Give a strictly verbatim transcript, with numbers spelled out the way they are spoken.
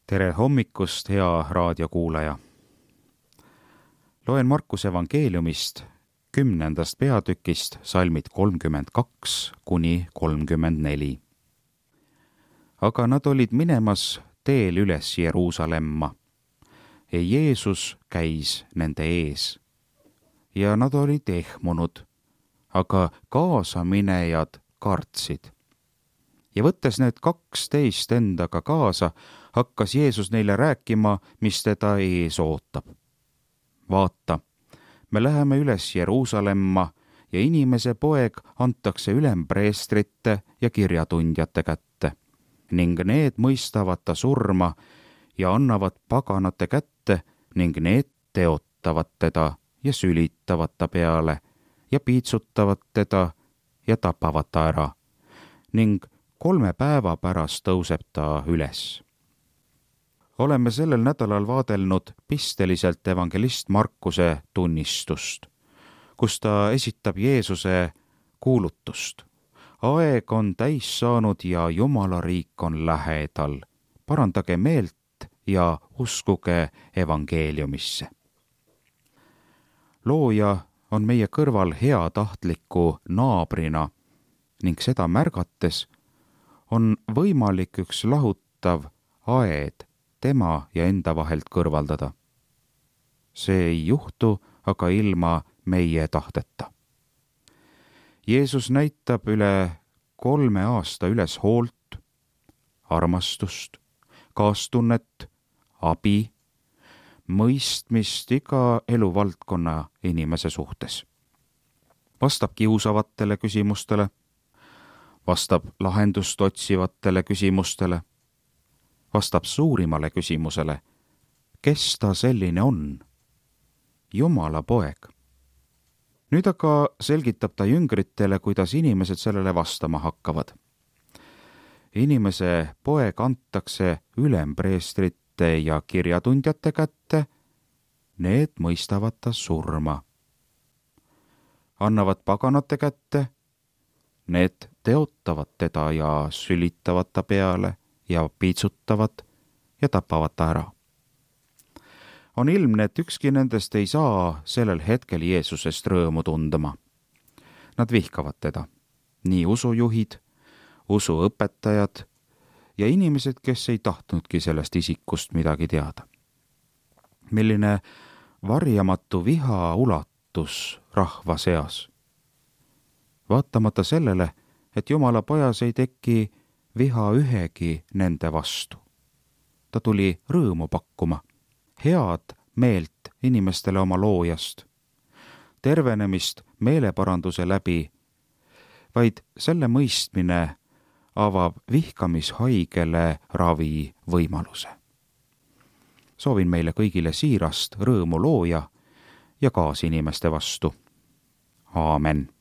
tere hommikust, hea raadiokuulaja! Loen Markuse evangeeliumist kümnendast peatükist salmid kolmkümmend kaks kuni kolmkümmend neli. Aga nad olid minemas teel üles Jeruusalemma ja Jeesus käis nende ees. Ja nad olid ehmunud, aga kaasaminejad kartsid. Ja võttes need kaksteist endaga kaasa, hakkas Jeesus neile rääkima, mis teda ees ootab. Vaata, me läheme üles Jeruusalemma ja inimese poeg antakse ülempreestrite ja kirjatundjate kätte ning need mõistavad ta surma ja annavad paganate kätte ning need teotavad teda ja sülitavad ta peale ja piitsutavad teda ja tapavad ta ära ning kolme päeva pärast tõuseb ta üles. Oleme sellel nädalal vaadelnud pisteliselt evangelist Markuse tunnistust, kus ta esitab Jeesuse kuulutust. Aeg on täis saanud ja Jumala riik on lähedal. Parandage meelt ja uskuge evangeeliumisse. Looja on meie kõrval heatahtliku naabrina ning seda märgates on võimalik üks lahutav aed tema ja enda vahelt kõrvaldada. See ei juhtu aga ilma meie tahteta. Jeesus näitab üle kolme aasta üles hoolt, armastust, kaastunnet, abi, mõistmist iga eluvaldkonna inimese suhtes. Vastab kiusavatele küsimustele, vastab lahendust otsivatele küsimustele, vastab suurimale küsimusele, kes ta selline on? Jumala poeg. Nüüd aga selgitab ta jüngritele, kuidas inimesed sellele vastama hakkavad. Inimese poeg antakse ülempreestrite ja kirjatundjate kätte, need mõistavad ta surma. Annavad paganate kätte, need teotavad teda ja sülitavad ta peale ja piitsutavad ja tapavad ta ära. On ilmne, et ükski nendest ei saa sellel hetkel Jeesusest rõõmu tundma. Nad vihkavad teda, nii usujuhid, usuõpetajad ja inimesed, kes ei tahtnudki sellest isikust midagi teada. Milline varjamatu viha ulatus rahva seas. Vaatamata sellele, et Jumala pojas ei teki viha ühegi nende vastu. Ta tuli rõõmu pakkuma, head meelt inimestele oma loojast, tervenemist meeleparanduse läbi, vaid selle mõistmine avab vihkamishaigele ravi võimaluse. Soovin meile kõigile siirast rõõmu looja ja kaasinimeste vastu. Aamen.